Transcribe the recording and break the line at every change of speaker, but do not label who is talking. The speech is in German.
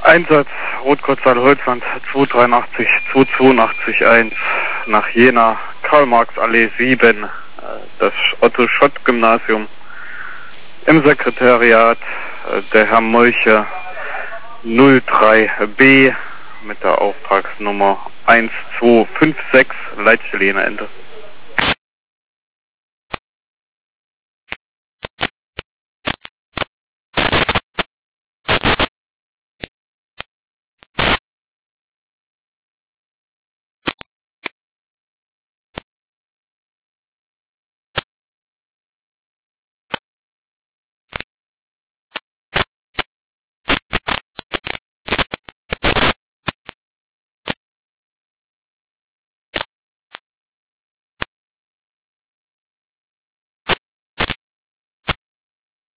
Einsatz Rotkotzal Holzland 283 282 1 nach Jena, Karl-Marx-Allee 7, das Otto-Schott-Gymnasium. Im Sekretariat der Herr Molche 03B mit der Auftragsnummer 1256, Leitstelle Jena Ende.